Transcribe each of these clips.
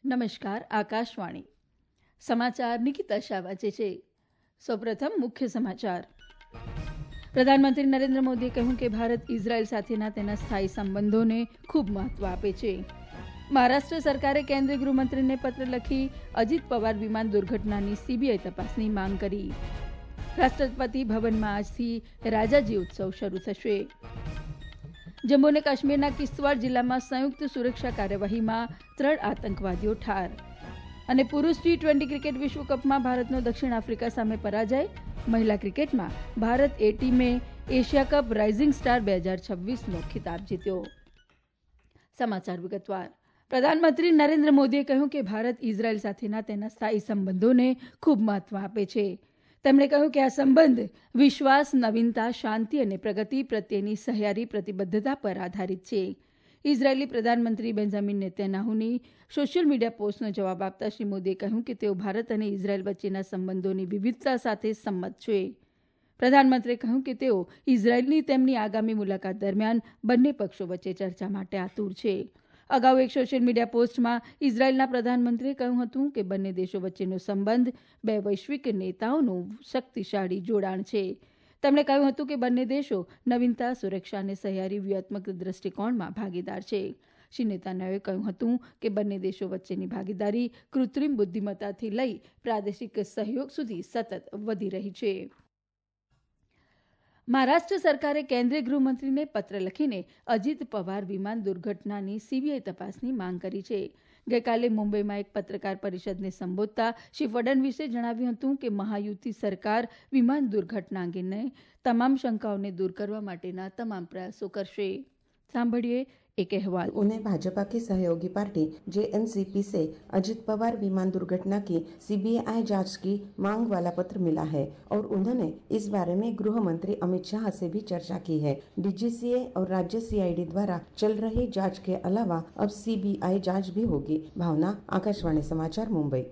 નમસ્કાર, આકાશવાણી સમાચાર નિકિતા શાહ વાંચે છે. સૌપ્રથમ મુખ્ય સમાચાર. પ્રધાનમંત્રી નરેન્દ્ર મોદીએ કહ્યું કે ભારત ઇઝરાયેલ સાથેના તેના સ્થાયી સંબંધોને ખૂબ મહત્વ આપે છે. મહારાષ્ટ્ર સરકારે કેન્દ્રીય ગૃહમંત્રીને પત્ર લખી અજીત પવાર વિમાન દુર્ઘટનાની સીબીઆઈ તપાસની માંગ કરી. રાષ્ટ્રપતિ ભવનમાં આજથી રાજાજી ઉત્સવ શરૂ થશે. જમ્મુ અને કાશ્મીરના કિશ્તવાડ જિલ્લામાં સંયુક્ત સુરક્ષા કાર્યવાહીમાં 3 આતંકવાદીઓ ઠાર. અને પુરૂષ ટી-20 ક્રિકેટ વિશ્વકપમાં ભારતનો દક્ષિણ આફ્રિકા સામે પરાજય. મહિલા ક્રિકેટમાં ભારત એ ટીમે એશિયા કપ રાઇઝિંગ સ્ટાર 2026નો ખિતાબ જીત્યો. સમાચાર વિગતવાર. પ્રધાનમંત્રી નરેન્દ્ર મોદીએ કહ્યું કે ભારત ઇઝરાયેલ સાથેના તેના સ્થાયી સંબંધોને ખૂબ મહત્વ આપે છે. તેમણે કહ્યું કે આ સંબંધ વિશ્વાસ, નવીનતા, શાંતિ અને પ્રગતિ પ્રત્યેની સહિયારી પ્રતિબદ્ધતા પર આધારિત છે. ઇઝરાયેલી પ્રધાનમંત્રી બેન્જામિન નેતન્યાહુની સોશિયલ મીડિયા પોસ્ટનો જવાબ આપતા શ્રી મોદીએ કહ્યું કે તેઓ ભારત અને ઇઝરાયેલ વચ્ચેના સંબંધોની વિવિધતા સાથે સંમત છે. પ્રધાનમંત્રીએ કહ્યું કે તેઓ ઇઝરાયેલની તેમની આગામી મુલાકાત દરમિયાન બંને પક્ષો વચ્ચે ચર્ચા માટે આતુર છે. અગાઉ એક સોશિયલ મીડિયા પોસ્ટમાં ઇઝરાયેલના પ્રધાનમંત્રીએ કહ્યું હતું કે બંને દેશો વચ્ચેનો સંબંધ બે વૈશ્વિક નેતાઓનું શક્તિશાળી જોડાણ છે. તેમણે કહ્યું હતું કે બંને દેશો નવીનતા, સુરક્ષા અને સહિયારી વ્યૂહાત્મક દ્રષ્ટિકોણમાં ભાગીદાર છે. શ્રી નેતાન્યાહુએ કહ્યું હતું કે બંને દેશો વચ્ચેની ભાગીદારી કૃત્રિમ બુદ્ધિમત્તાથી લઈ પ્રાદેશિક સહયોગ સુધી સતત વધી રહી છે. મહારાષ્ટ્ર સરકારે કેન્દ્રીય ગૃહમંત્રીને પત્ર લખીને અજીત પવાર વિમાન દુર્ઘટનાની સીબીઆઈ તપાસની માંગ કરી છે. ગઈકાલે મુંબઈમાં એક પત્રકાર પરિષદને સંબોધતા શ્રી ફડણવીસે જણાવ્યું હતું કે મહાયુતિ સરકાર વિમાન દુર્ઘટના અંગેની તમામ શંકાઓને દૂર કરવા માટેના તમામ પ્રયાસો કરશે. સાંભળીએ एक अहवाल. उन्हें भाजपा की सहयोगी पार्टी जेएनसीपी से अजित पवार विमान दुर्घटना की सीबीआई जांच की मांग वाला पत्र मिला है और उन्होंने इस बारे में गृह मंत्री अमित शाह से भी चर्चा की है. डीजीसीए और राज्य सीआईडी द्वारा चल रही जांच के अलावा अब सीबीआई जांच भी होगी. भावना, आकाशवाणी समाचार, मुंबई.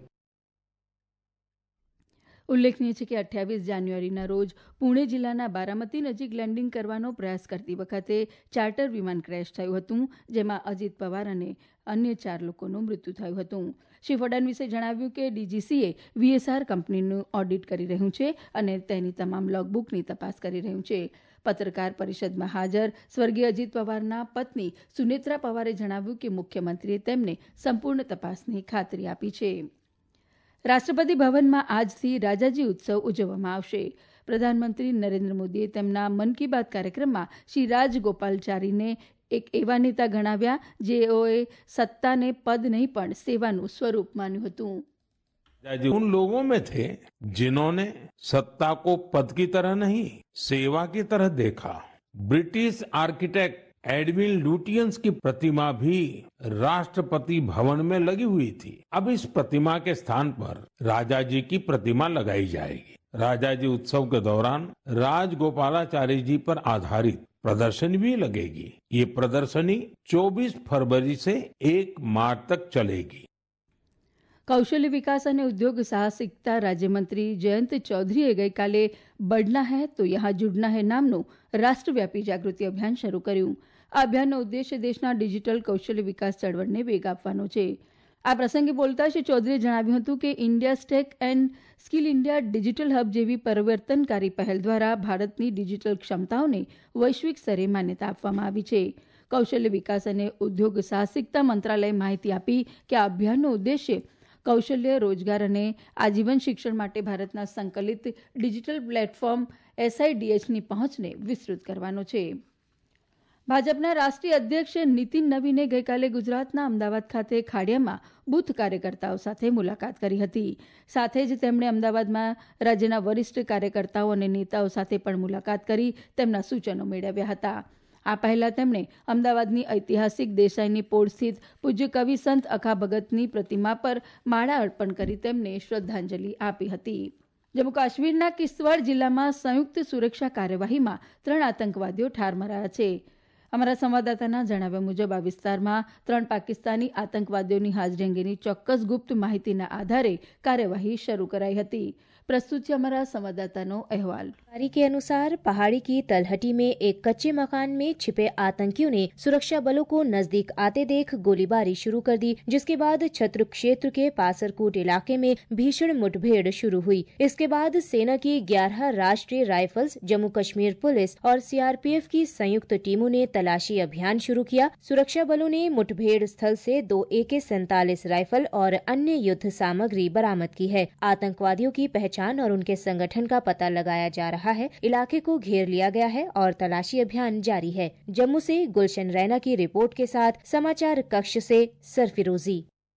ઉલ્લેખનીય છે કે 28 જાન્યુઆરીના રોજ પુણે જિલ્લાના બારામતી નજીક લેન્ડિંગ કરવાનો પ્રયાસ કરતી વખતે ચાર્ટર વિમાન ક્રેશ થયું હતું, જેમાં અજીત પવાર અને અન્ય 4 લોકોનું મૃત્યુ થયું હતું. શ્રી ફડણવીસે જણાવ્યું કે ડીજીસીએ વીએસઆર કંપનીનું ઓડિટ કરી રહ્યું છે અને તેની તમામ લોગબુકની તપાસ કરી રહ્યું છે. પત્રકાર પરિષદમાં હાજર સ્વર્ગીય અજીત પવારના પત્ની સુનેત્રા પવારે જણાવ્યું કે મુખ્યમંત્રીએ તેમને સંપૂર્ણ તપાસની ખાતરી આપી છે. રાષ્ટ્રપતિ ભવનમાં આજથી રાજાજી ઉત્સવ ઉજવવામાં આવશે. પ્રધાનમંત્રી નરેન્દ્ર મોદીએ તેમના મન કી બાત કાર્યક્રમમાં શ્રી રાજગોપાલચારીને એક એવા નેતા ગણાવ્યા જેઓએ સત્તાને પદ નહીં પણ સેવાનું સ્વરૂપ માન્યું હતું. उन लोगों में थे जिन्होंने सत्ता को पद की तरह नहीं, सेवा की तरह देखा. ब्रिटिश आर्किटेक्ट एडविन लुटियंस की प्रतिमा भी राष्ट्रपति भवन में लगी हुई थी. अब इस प्रतिमा के स्थान पर राजाजी की प्रतिमा लगाई जाएगी. राजाजी उत्सव के दौरान राजगोपालाचारी जी पर आधारित प्रदर्शनी भी लगेगी. ये प्रदर्शनी 24 फरवरी से 1 मार्च तक चलेगी. કૌશલ્ય વિકાસ અને ઉદ્યોગ સાહસિકતા રાજ્યમંત્રી જયંત ચૌધરીએ ગઈકાલે બઢના હૈ તો યહાં જુડના હૈ નામનું રાષ્ટ્રવ્યાપી જાગૃતિ અભિયાન શરૂ કર્યું. આ અભિયાનનો ઉદ્દેશ્ય દેશના ડિજિટલ કૌશલ્ય વિકાસ ચળવળને વેગ આપવાનો છે. આ પ્રસંગે બોલતા શ્રી ચૌધરીએ જણાવ્યું હતું કે India Stack and Skill India digital hub જેવી પરિવર્તનકારી પહેલ દ્વારા ભારતની ડિજિટલ ક્ષમતાઓને વૈશ્વિક સ્તરે માન્યતા આપવામાં આવી છે. કૌશલ્ય વિકાસ અને ઉદ્યોગ સાહસિકતા મંત્રાલયે માહિતી આપી કે આ અભિયાનનો ઉદ્દેશ્ય કૌશલ્ય, રોજગાર અને આજીવન શિક્ષણ માટે ભારતના સંકલિત ડિજિટલ પ્લેટફોર્મ એસઆઈડીએચની પહોંચને વિસ્તૃત કરવાનો છે. ભાજપના રાષ્ટ્રીય અધ્યક્ષ નીતિન નવીને ગઈકાલે ગુજરાતના અમદાવાદ ખાતે ખાડિયામાં બૂથ કાર્યકર્તાઓ સાથે મુલાકાત કરી હતી. સાથે જ તેમણે અમદાવાદમાં રાજ્યના વરિષ્ઠ કાર્યકર્તાઓ અને નેતાઓ સાથે પણ મુલાકાત કરી તેમના સૂચનો મેળવ્યા હતા. આ પહેલા તેમણે અમદાવાદની ઐતિહાસિક દેસાઈની પોળ સ્થિત પૂજ્ય કવિ સંત અખા ભગતની પ્રતિમા પર માળા અર્પણ કરી તેમને શ્રદ્ધાંજલિ આપી હતી. જમ્મુ કાશ્મીરના કિશ્તવાડ જિલ્લામાં સંયુક્ત સુરક્ષા કાર્યવાહીમાં 3 આતંકવાદીઓ ઠાર મરાયા છે. અમારા સંવાદદાતાના જણાવ્યા મુજબ આ વિસ્તારમાં 3 પાકિસ્તાની આતંકવાદીઓની હાજરી અંગેની ચોક્કસ ગુપ્ત માહિતીના આધારે કાર્યવાહી શરૂ કરાઈ હતી. प्रस्तुत है हमारा संवाददाता अहवाल। जानकारी के अनुसार पहाड़ी की तलहटी में एक कच्चे मकान में छिपे आतंकियों ने सुरक्षा बलों को नजदीक आते देख गोलीबारी शुरू कर दी, जिसके बाद छत्र क्षेत्र के पासरकोट इलाके में भीषण मुठभेड़ शुरू हुई। इसके बाद सेना की 11 राष्ट्रीय राइफल्स, जम्मू कश्मीर पुलिस और सीआरपीएफ की संयुक्त टीमों ने तलाशी अभियान शुरू किया। सुरक्षा बलों ने मुठभेड़ स्थल से 2 AK-47 राइफल और अन्य युद्ध सामग्री बरामद की है। आतंकवादियों की पहचान और उनके संगठन का पता लगाया जा रहा है। इलाके को घेर लिया गया है और तलाशी अभियान जारी है। जम्मू से गुलशन रैना की रिपोर्ट के साथ समाचार कक्ष से सरफिरोजी।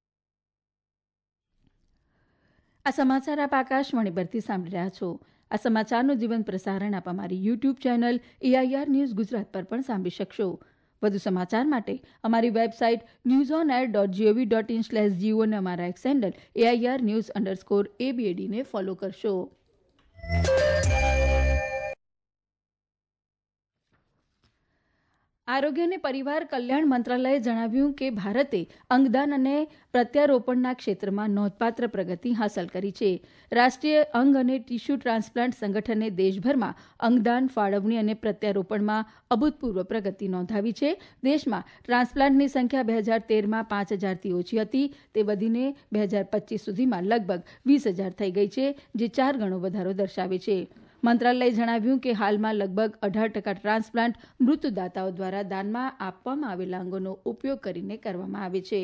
આ સમાચાર આપ આકાશવાણી પરથી સાંભળી રહ્યા છો। આ સમાચારનું જીવંત પ્રસારણ આપ અમારી YouTube channel AIR news Gujarat પર પણ સાંભળી શકશો। વધુ સમાચાર માટે અમારી વેબસાઇટ newsonair.gov.in/geo અને અમારા એક્સ હેન્ડલ AIR_news_ABAD ને ફોલો કરશો। આરોગ્ય અને પરિવાર કલ્યાણ મંત્રાલયે જણાવ્યું કે ભારતે અંગદાન અને પ્રત્યારોપણના ક્ષેત્રમાં નોંધપાત્ર પ્રગતિ હાંસલ કરી છે। રાષ્ટ્રીય અંગ અને ટીસ્યુ ટ્રાન્સપ્લાન્ટ સંગઠને દેશભરમાં અંગદાન, ફાળવણી અને પ્રત્યારોપણમાં અભૂતપૂર્વ પ્રગતિ નોંધાવી છે। દેશમાં ટ્રાન્સપ્લાન્ટની સંખ્યા 2013માં 5000થી ઓછી હતી, તે વધીને 2025 સુધીમાં લગભગ 20,000 થઈ ગઈ છે, જે 4 ગણો વધારો દર્શાવે છે। મંત્રાલયે જણાવ્યું કે હાલમાં લગભગ 18% ટ્રાન્સપ્લાન્ટ મૃતદાતાઓ દ્વારા દાનમાં આપવામાં આવેલા અંગોનો ઉપયોગ કરીને કરવામાં આવે છે।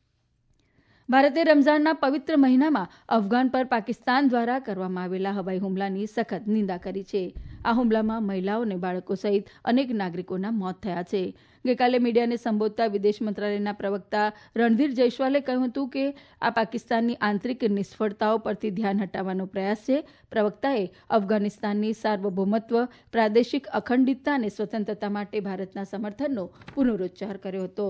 ભારતે રમઝાનના પવિત્ર મહિનામાં અફઘાન પર પાકિસ્તાન દ્વારા કરવામાં આવેલા હવાઈ હુમલાની સખત નિંદા કરી છે। આ હુમલામાં મહિલાઓ અને બાળકો સહિત અનેક નાગરિકોના મોત થયા છે। ગઈકાલે મીડિયાને સંબોધતા વિદેશ મંત્રાલયના પ્રવક્તા રણધીર જયસ્વાલે કહ્યું હતું કે આ પાકિસ્તાનની આંતરિક નિષ્ફળતાઓ પરથી ધ્યાન હટાવવાનો પ્રયાસ છે। પ્રવક્તાએ અફઘાનિસ્તાનની સાર્વભૌમત્વ, પ્રાદેશિક અખંડિતતા અને સ્વતંત્રતા માટે ભારતના સમર્થનનો પુનરોચ્ચાર કર્યો હતો।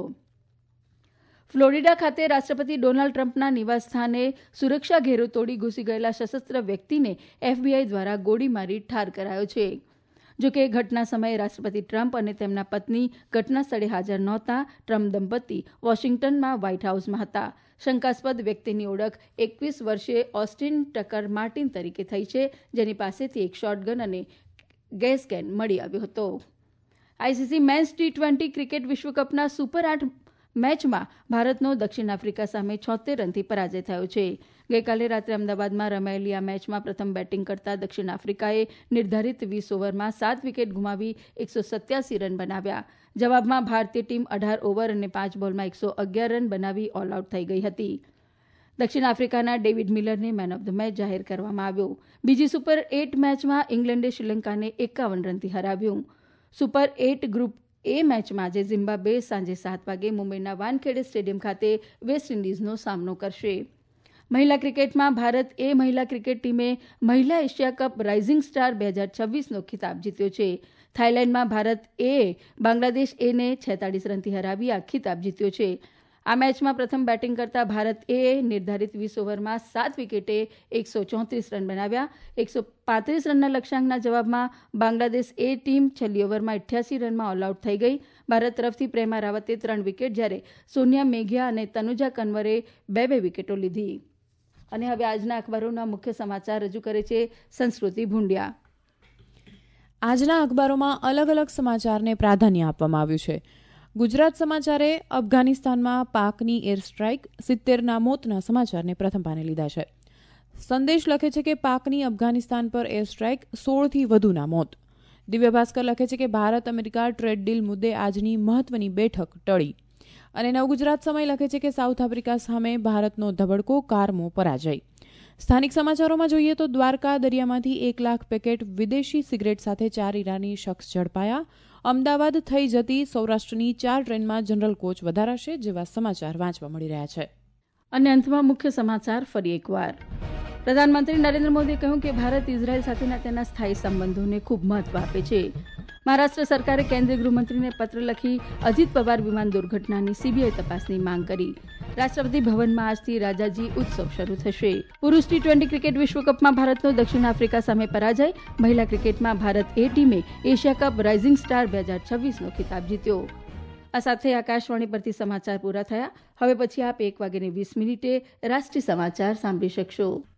ફ્લોરિડા ખાતે રાષ્ટ્રપતિ ડોનાલ્ડ ટ્રમ્પના નિવાસસ્થાને સુરક્ષા ઘેરો તોડી ઘૂસી ગયેલા સશસ્ત્ર વ્યક્તિને FBI દ્વારા ગોળી મારી ઠાર કરાયો છે। જોકે ઘટના સમયે રાષ્ટ્રપતિ ટ્રમ્પ અને તેમના પત્ની ઘટના સ્થળે હાજર નહોતા। ટ્રમ્પ દંપતી વોશિંગ્ટનમાં વ્હાઇટ હાઉસમાં હતા। શંકાસ્પદ વ્યક્તિની ઓળખ 21 વર્ષીય ઓસ્ટિન ટકર માર્ટિન તરીકે થઈ છે, જેની પાસેથી એક શોટગન અને ગેસ કેન મળી આવ્યો હતો। ICC મેન્સ T20 ક્રિકેટ વિશ્વકપના સુપર 8 મેચમાં ભારતનો દક્ષિણ આફ્રિકા સામે 76 રનથી પરાજય થયો છે। ગઈકાલે રાત્રે અમદાવાદમાં રમાયેલી આ મેચમાં પ્રથમ બેટિંગ કરતા દક્ષિણ આફ્રિકાએ નિર્ધારિત 20 ઓવરમાં 7 વિકેટ ગુમાવી 187 રન બનાવ્યા। જવાબમાં ભારતીય ટીમ 18 ઓવર અને 5 બોલમાં 111 રન બનાવી ઓલ આઉટ થઈ ગઈ હતી। દક્ષિણ આફ્રિકાના ડેવિડ મિલરને મેન ઓફ ધ મેચ જાહેર કરવામાં આવ્યો। બીજી સુપર 8 મેચમાં ઇંગ્લેન્ડે શ્રીલંકાને 51 રનથી હરાવ્યું। સુપર 8 ગ્રુપ એ મેચમાં આજે ઝિમ્બાબ્વે સાંજે 7 વાગે મુંબઈના વાનખેડે સ્ટેડિયમ ખાતે વેસ્ટ ઇન્ડિઝનો સામનો કરશે। મહિલા ક્રિકેટમાં ભારત એ મહિલા ક્રિકેટ ટીમે મહિલા એશિયા કપ રાઇઝિંગ સ્ટાર 2026નો ખિતાબ જીત્યો છે। થાઇલેન્ડમાં ભારત એ બાંગ્લાદેશ એને 46 રનથી હરાવી આ ખિતાબ જીત્યો છે। આ મેચમાં પ્રથમ બેટિંગ કરતા ભારત એ નિર્ધારિત 20 ઓવરમાં 7 વિકેટે 134 રન બનાવ્યા। 135 રનના લક્ષ્યાંકના જવાબમાં બાંગ્લાદેશ એ ટીમ છેલ્લી ઓવરમાં 88 રનમાં ઓલ આઉટ થઈ ગઈ। ભારત તરફથી પ્રેમા રાવતે 3 વિકેટ, જ્યારે સોનિયા મેઘિયા અને તનુજા કન્વરે 2 વિકેટો લીધી। અને હવે આજના અખબારોના મુખ્ય સમાચાર રજૂ કરે છે સંસ્કૃતિ ભૂંડિયા। આજના અખબારોમાં અલગ અલગ સમાચારને પ્રાધાન્ય આપવામાં આવ્યું છે। ગુજરાત સમાચારે અફઘાનિસ્તાનમાં પાકની એર સ્ટ્રાઇક, 70ના મોતના સમાચારને પ્રથમ પાને લીધા છે। સંદેશ લખે છે કે પાકની અફઘાનિસ્તાન પર એર સ્ટ્રાઇક, 16થી વધુના મોત। દિવ્ય ભાસ્કર લખે છે કે ભારત અમેરિકા ટ્રેડ ડીલ મુદ્દે આજની મહત્વની બેઠક ટળી। અને નવગુજરાત સમય લખે છે કે સાઉથ આફ્રિકા સામે ભારતનો ધબડકો, કારમો પરાજય। સ્થાનિક સમાચારોમાં જોઈએ તો દ્વારકા દરિયામાંથી 1 લાખ પેકેટ વિદેશી સિગરેટ સાથે 4 ઈરાની શખ્સ ઝડપાયા। અમદાવાદ થઈ જતી સૌરાષ્ટ્રની 4 ટ્રેનમાં જનરલ કોચ વધારાશે, જેવા સમાચાર વાંચવા મળી રહ્યા છે। અને અંતમાં મુખ્ય સમાચાર ફરી એકવાર। પ્રધાનમંત્રી નરેન્દ્ર મોદીએ કહ્યું કે ભારત ઇઝરાયલ સાથેના તેના સ્થાયી સંબંધોને ખૂબ મહત્વ આપે છે। મહારાષ્ટ્ર સરકારે કેન્દ્રીય ગૃહમંત્રીને પત્ર લખી અજીત પવાર વિમાન દુર્ઘટનાની CBI તપાસની માંગ કરી। રાષ્ટ્રપતિ ભવનમાં આજથી રાજાજી ઉત્સવ શરૂ થશે। પુરુષ T20 ક્રિકેટ વિશ્વકપમાં ભારતનો દક્ષિણ આફ્રિકા સામે પરાજય। મહિલા ક્રિકેટમાં ભારત એ ટીમે એશિયા કપ રાઇઝિંગ સ્ટાર 2026નો ખિતાબ જીત્યો। આ સાથે આકાશવાણી પરથી સમાચાર પૂરા થયા। હવે પછી આપ 1:20 રાષ્ટ્રીય સમાચાર સાંભળી શકશો।